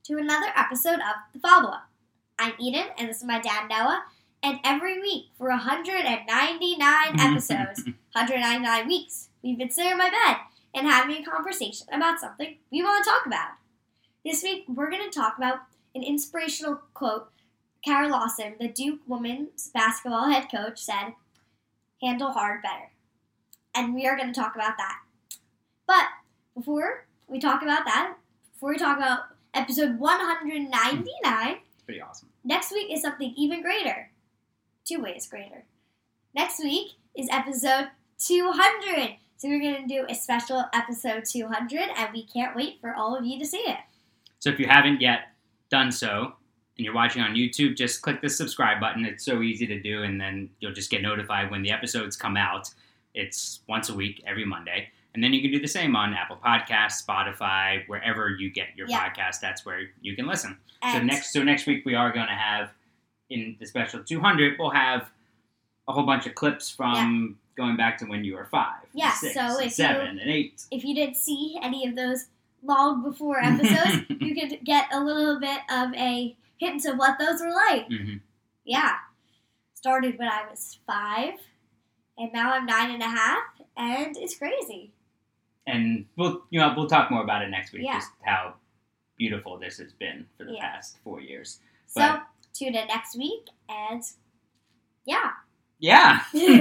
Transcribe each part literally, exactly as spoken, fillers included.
to another episode of The Follow-Up. I'm Eden, and this is my dad, Noah, and every week for one hundred ninety-nine episodes, one hundred ninety-nine weeks, we've been sitting in my bed and having a conversation about something we want to talk about. This week, we're going to talk about an inspirational quote Kara Lawson, the Duke women's basketball head coach, said, "Handle hard better." And we are going to talk about that. But before we talk about that, before we talk about episode one hundred ninety-nine, pretty awesome. Next week is something even greater. Two ways greater. Next week is episode two hundred. So we're going to do a special episode two hundred, and we can't wait for all of you to see it. So if you haven't yet done so, and you're watching on YouTube, just click the subscribe button. It's so easy to do, and then you'll just get notified when the episodes come out. It's once a week, every Monday. And then you can do the same on Apple Podcasts, Spotify, wherever you get your yeah. podcast. That's where you can listen. And so next so next week we are going to have, in the special two hundred, we'll have a whole bunch of clips from yeah. going back to when you were five, yeah, six, so and if seven, you, and eight. If you didn't see any of those long before episodes, you could get a little bit of a hint of what those were like. Mm-hmm. Yeah. Started when I was five, and now I'm nine and a half, and it's crazy. And we'll, you know, we'll talk more about it next week, yeah. just how beautiful this has been for the yeah. past four years. So, but, tune in next week, and yeah. Yeah.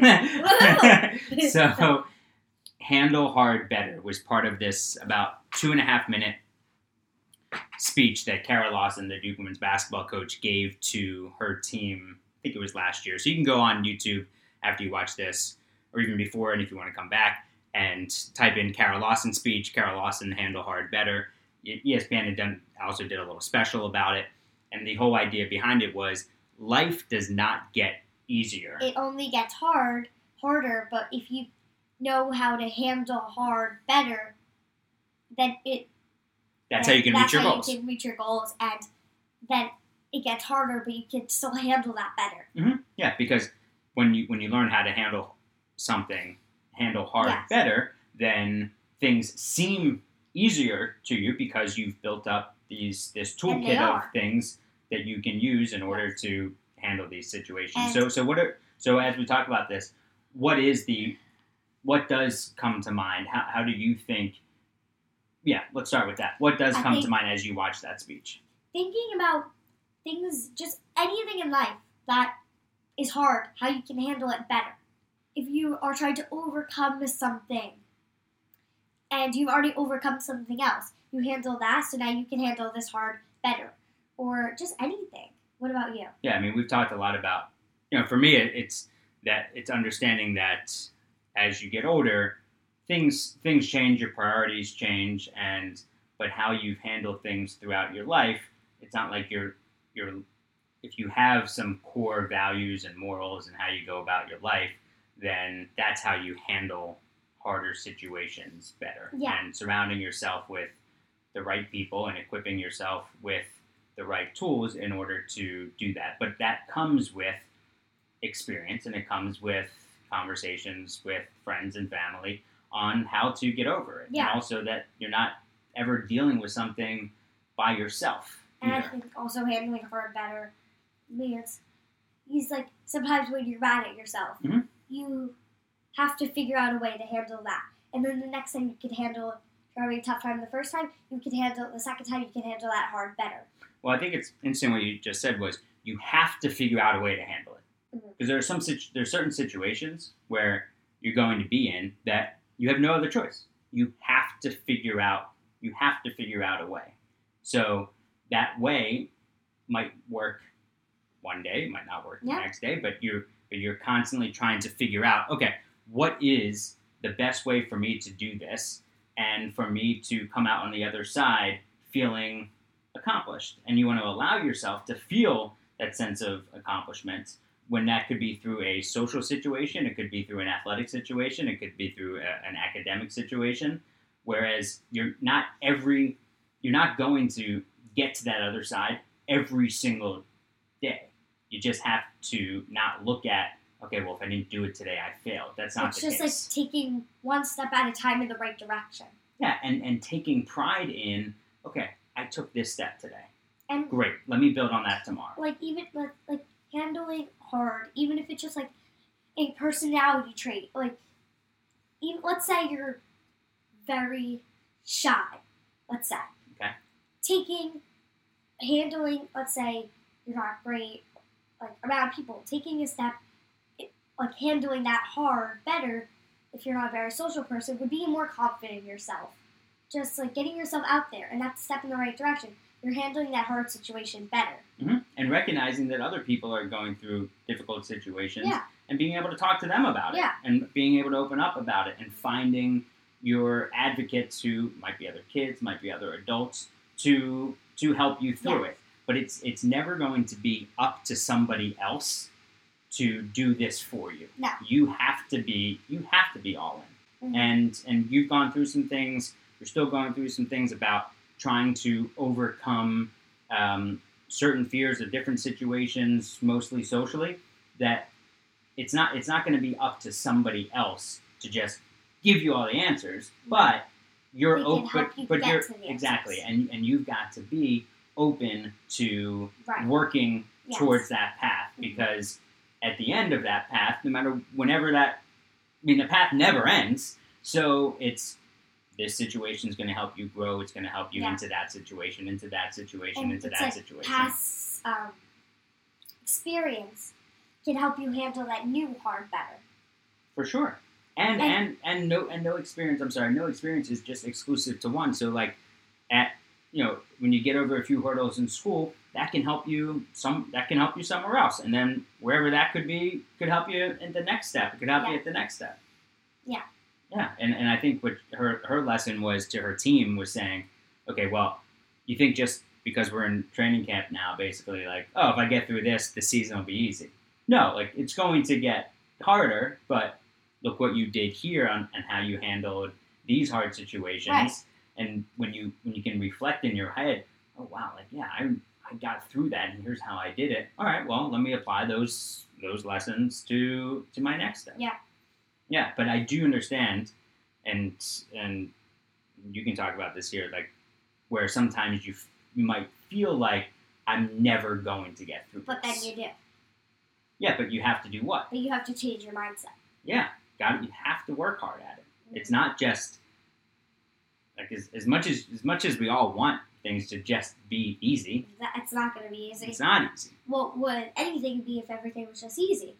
So, handle hard better was part of this about two and a half minute speech that Kara Lawson, the Duke women's basketball coach, gave to her team. I think it was last year. So you can go on YouTube after you watch this, or even before, and if you want to come back and type in Kara Lawson speech, Kara Lawson, handle hard better. E S P N had done, also did a little special about it. And the whole idea behind it was life does not get easier. It only gets hard, harder, but if you know how to handle hard better, then it... That's then how you can reach your goals. That's how you can reach your goals, and then it gets harder, but you can still handle that better. Mm-hmm. Yeah, because when you when you learn how to handle something, handle hard yes. better, then things seem easier to you because you've built up these this toolkit of things that you can use in order yes. to handle these situations. And so so what are so as we talk about this, what is the what does come to mind? How how do you think? Yeah, let's start with that. What does I come to mind as you watch that speech? Thinking about things, just anything in life that is hard, how you can handle it better. If you are trying to overcome something and you've already overcome something else, you handle that, so now you can handle this hard better. Or just anything. What about you? Yeah, I mean, we've talked a lot about, you know, for me, it's that it's understanding that as you get older, things things change, your priorities change, and but how you've handled things throughout your life, it's not like you're you're if you have some core values and morals and how you go about your life, then that's how you handle harder situations better. Yeah. And surrounding yourself with the right people and equipping yourself with the right tools in order to do that. But that comes with experience, and it comes with conversations with friends and family on how to get over it. Yeah. And also that you're not ever dealing with something by yourself. And either. I think also handling hard better means he's like, sometimes when you're mad at yourself, mm-hmm. you have to figure out a way to handle that. And then the next time you can handle, if you're having a tough time the first time, you can handle the second time, you can handle that hard better. Well, I think it's interesting what you just said was you have to figure out a way to handle it. Because mm-hmm. there are some situ- there are certain situations where you're going to be in that you have no other choice. You have to figure out you have to figure out a way. So that way might work one day, might not work yeah. the next day, but you're but you're constantly trying to figure out, okay, what is the best way for me to do this and for me to come out on the other side feeling accomplished? And you want to allow yourself to feel that sense of accomplishment when that could be through a social situation, it could be through an athletic situation, it could be through a, an academic situation, whereas you're not every, you're not going to get to that other side every single day. You just have to not look at, okay, well, if I didn't do it today, I failed. That's not it's the case. It's just like taking one step at a time in the right direction. Yeah, and, and taking pride in, okay, I took this step today. And Great. Let me build on that tomorrow. like even like, like handling hard, even if it's just like a personality trait. Like even let's say you're very shy. Let's say. Okay. Taking handling, let's say you're not great, like around people, taking a step, it, like handling that hard better. If you're not a very social person, would be more confident in yourself. Just like getting yourself out there, and that's a step in the right direction. You're handling that hard situation better. Mm-hmm. And recognizing that other people are going through difficult situations, Yeah. and being able to talk to them about it, Yeah. and being able to open up about it, and finding your advocates who might be other kids, might be other adults, to to help you through Yeah. it. But it's it's never going to be up to somebody else to do this for you. No. You have to be you have to be all in. Mhm. And and you've gone through some things. You're still going through some things about trying to overcome um, certain fears of different situations, mostly socially. That it's not it's not going to be up to somebody else to just give you all the answers, but you're They can open. help you But, but get you're to the exactly, answers. and and you've got to be open to Right. working Yes. towards that path, Mhm. because at the end of that path, no matter whenever that, I mean, the path never ends. So it's this situation is going to help you grow. It's going to help you Yeah. into that situation, into that situation, And into it's that like situation. past um, experience can help you handle that new hard better. For sure. And, And- and and no and no experience. I'm sorry, no experience is just exclusive to one. So like at you know when you get over a few hurdles in school, that can help you some that can help you somewhere else, and then wherever that could be could help you at the next step. It could help you Yeah. at the next step. Yeah. Yeah, and and I think what her her lesson was to her team was saying, okay, well, you think just because we're in training camp now, basically like, oh, if I get through this, the season will be easy. No, like it's going to get harder, but look what you did here on and how you handled these hard situations. Right. And when you when you can reflect in your head, oh wow, like yeah, I I got through that, and here's how I did it. All right, well, let me apply those those lessons to to my next step. Yeah. Yeah, but I do understand, and and you can talk about this here, like where sometimes you f- you might feel like I'm never going to get through. But then this. you do. Yeah, but you have to do what? But you have to change your mindset. Yeah, got you have to work hard at it. It's not just like as, as much as as much as we all want things to just be easy. That- It's not going to be easy. It's not easy. What would anything be if everything was just easy?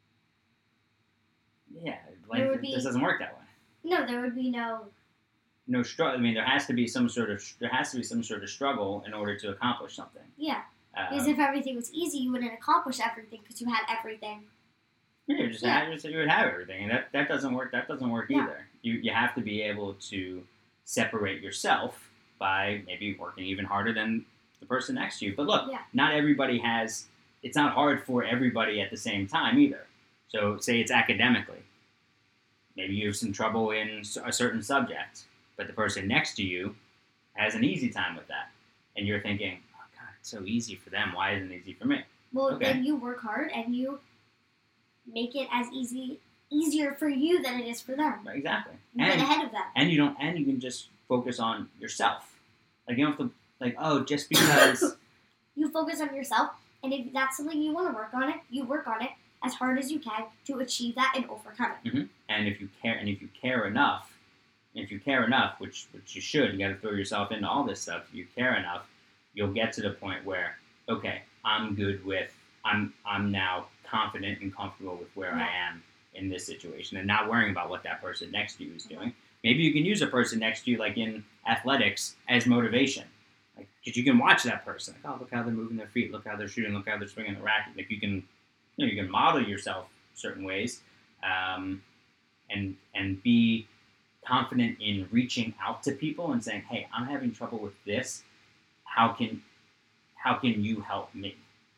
Yeah, There life would be- this doesn't work that way. No, there would be no. No struggle. I mean, there has to be some sort of there has to be some sort of struggle in order to accomplish something. Yeah. Um, Because if everything was easy, you wouldn't accomplish everything because you had everything. Yeah, you just Yeah. have, just, you would have everything, and that, that doesn't work. That doesn't work Yeah. either. You you have to be able to separate yourself by maybe working even harder than the person next to you. But look, Yeah. not everybody has. It's not hard for everybody at the same time either. So say it's academically. Maybe you have some trouble in s- a certain subject, but the person next to you has an easy time with that, and you're thinking, "Oh God, it's so easy for them. Why isn't it easy for me?" Well, Okay. then you work hard and you make it as easy, easier for you than it is for them. Right, exactly. You And get ahead of them. and you don't and you can just focus on yourself. Like you don't have to like oh just because You focus on yourself, and if that's something you want to work on it, you work on it as hard as you can to achieve that and overcome it. and if you care and if you care enough, if you care enough, which which you should, you got to throw yourself into all this stuff. If you care enough, you'll get to the point where okay, I'm good with I'm I'm now confident and comfortable with where I Yeah. am in this situation, and not worrying about what that person next to you is doing. Maybe you can use a person next to you, like in athletics, as motivation. Like, because you can watch that person. Like, oh, look how they're moving their feet. Look how they're shooting. Look how they're swinging the racket. Like, you can, you know, you can model yourself certain ways, um, and and be confident in reaching out to people and saying, hey, I'm having trouble with this. How can, how can you help me?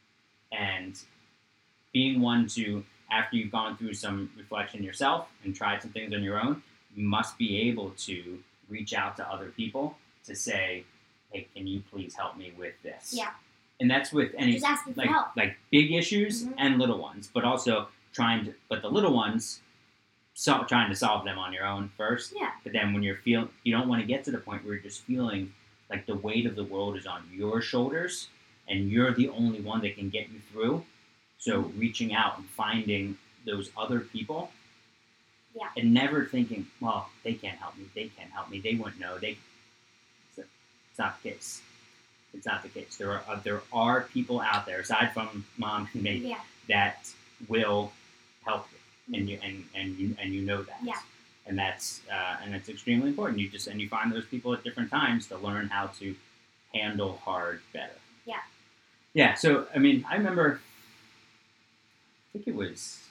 And being one to, after you've gone through some reflection yourself and tried some things on your own, you must be able to reach out to other people to say, hey, can you please help me with this? Yeah. And that's with any, Just asking for like, help. like big issues Mhm. and little ones, but also trying to, but the little ones, so, trying to solve them on your own first. Yeah. But then when you're feel, you don't want to get to the point where you're just feeling like the weight of the world is on your shoulders. and you're the only one that can get you through. So reaching out and finding those other people, Yeah. and never thinking, well, they can't help me, they can't help me, they wouldn't know. They, it's not the case. It's not the case. There are uh, there are people out there aside from mom and me Yeah. that will help you, and you and, and you and you know that. Yeah. And that's uh, and that's extremely important. You just and you find those people at different times to learn how to handle hard better. Yeah. Yeah. So I mean, I remember. I think it was.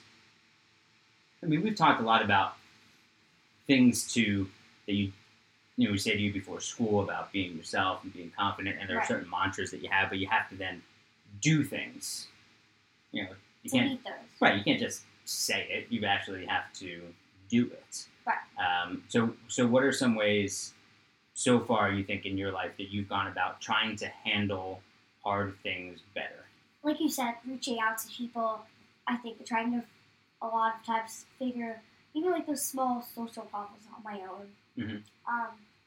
I mean, we've talked a lot about things to that you, you know, we say to you before school about being yourself and being confident, and there Right. are certain mantras that you have, but you have to then do things. You know, you To can't. meet those. Right, you can't just say it. You actually have to do it. Right. Um, so, so what are some ways so far you think in your life that you've gone about trying to handle hard things better? Like you said, reaching out to people, I think trying to a lot of times figure even like those small social problems on my own. Mm-hmm. Um,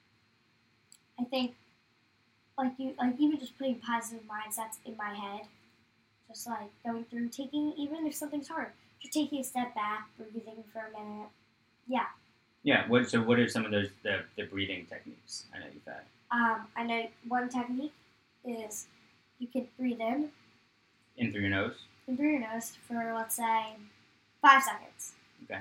I think like you like even just putting positive mindsets in my head, just like going through taking even if something's hard, just taking a step back, breathing for a minute. Yeah. Yeah. What? So, what are some of those the, the breathing techniques? I know you've had. Um, I know one technique is you can breathe in In through your nose. in through your nose for let's say five seconds. Okay.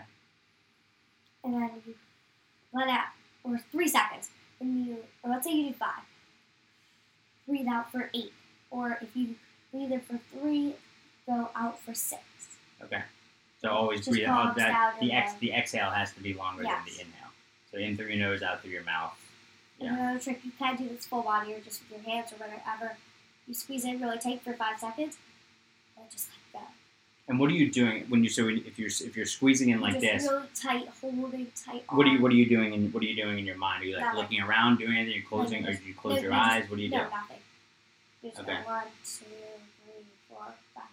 And then you let out, or three seconds, and you, or let's say you do five. Breathe out for eight, or if you breathe in for three, go out for six. Okay. So always Just breathe out. box That out the and ex then- the exhale has to be longer Yes. than the inhale. So in through your nose, out through your mouth. And Yeah. another trick, you can do this full body or just with your hands or whatever. You squeeze in really tight for five seconds, and just like that. And what are you doing when you so when, if you're if you're squeezing in like just this? really tight, holding tight. What are you arm. What are you doing? In, what are you doing in your mind? Are you like Nothing. looking around, doing anything? Are you closing, No, or just- do you close no, your no, just- eyes? What do you no, do? nothing. Just Okay. go one, two, three, four, five.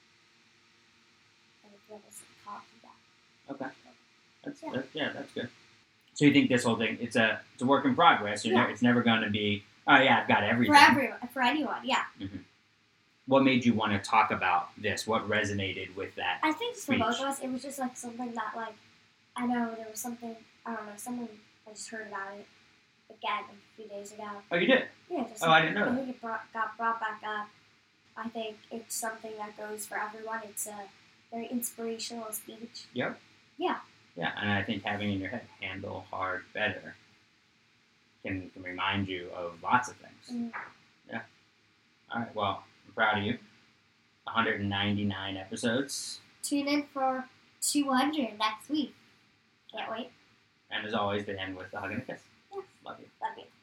And if you have some coffee back. Okay, that's Yeah. yeah. That's, yeah, that's good. So you think this whole thing it's a it's a work in progress? You're Yeah. ne- it's never going to be oh yeah I've got everything. For everyone, for anyone, yeah. What made you want to talk about this? What resonated with that? I think for both Speech. of us, it was just like something that, like, I know there was something, I don't know, someone, I just heard about it again a few days ago. Oh, you did? Yeah, just Oh, I didn't know I that. think it brought, got brought back up. I think it's something that goes for everyone. It's a very inspirational speech. Yep. Yeah. Yeah, and I think having in your head handle hard better can, can remind you of lots of things. Mm. All right, well, I'm proud of you. one hundred ninety-nine episodes. Tune in for two hundred next week. Can't wait. And as always, they end with a hug and a kiss. Yeah. Love you. Love you.